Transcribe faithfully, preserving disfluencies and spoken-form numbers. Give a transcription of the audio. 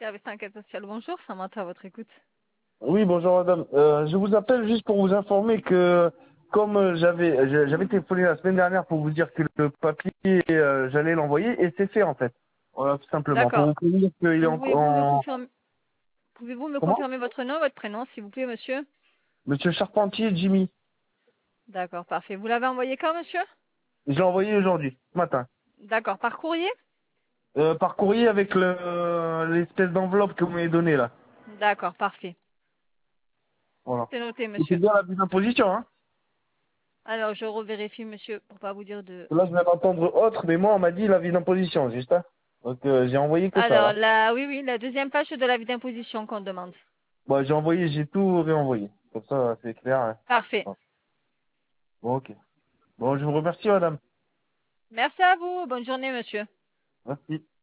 service d'enquête sociale, bonjour, ça à votre écoute. Oui, bonjour madame. Euh, je vous appelle juste pour vous informer que comme euh, j'avais je- j'avais téléphoné la semaine dernière pour vous dire que le papier euh, j'allais l'envoyer et c'est fait en fait. Voilà, tout simplement. Pour D'accord. vous prévenir qu'il est en, Pouvez-vous me en... confirmer, pouvez-vous me Comment? confirmer votre nom, votre prénom, s'il vous plaît, monsieur? Monsieur Charpentier Jimmy. D'accord, parfait. Vous l'avez envoyé quand, monsieur? Je l'ai envoyé aujourd'hui, ce matin. D'accord, par courrier? Euh, par courrier avec le l'espèce d'enveloppe que vous m'avez donnée là. D'accord, parfait. Voilà. C'est noté, C'était monsieur. bien la mise en position, hein. Alors, je revérifie, monsieur, pour pas vous dire de... Là je viens d'entendre autre, mais moi on m'a dit la mise en position, juste hein. Donc euh, j'ai envoyé que ça Alors, là. la, oui, oui, la deuxième page de l'avis d'imposition qu'on demande. Bon, j'ai envoyé, j'ai tout réenvoyé. Comme ça, c'est clair. Hein. Parfait. Bon, bon, ok. Bon, je vous remercie, madame. Merci à vous. Bonne journée, monsieur. Merci.